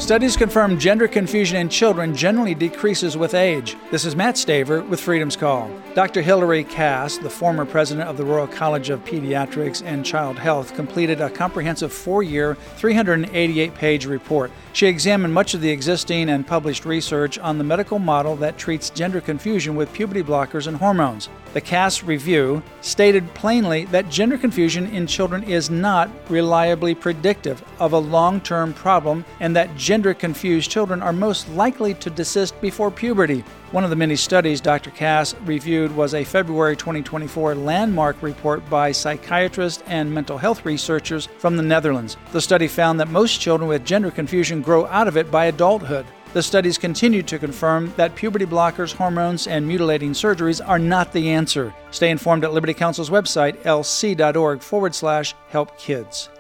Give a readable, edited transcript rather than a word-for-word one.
Studies confirm gender confusion in children generally decreases with age. This is Matt Staver with Freedom's Call. Dr. Hilary Cass, the former president of the Royal College of Pediatrics and Child Health, completed a comprehensive 4-year, 388-page report. She examined much of the existing and published research on the medical model that treats gender confusion with puberty blockers and hormones. The Cass review stated plainly that gender confusion in children is not reliably predictive of a long-term problem and that gender-confused children are most likely to desist before puberty. One of the many studies Dr. Cass reviewed was a February 2024 landmark report by psychiatrists and mental health researchers from the Netherlands. The study found that most children with gender confusion grow out of it by adulthood. The studies continue to confirm that puberty blockers, hormones, and mutilating surgeries are not the answer. Stay informed at Liberty Counsel's website, lc.org/helpkids.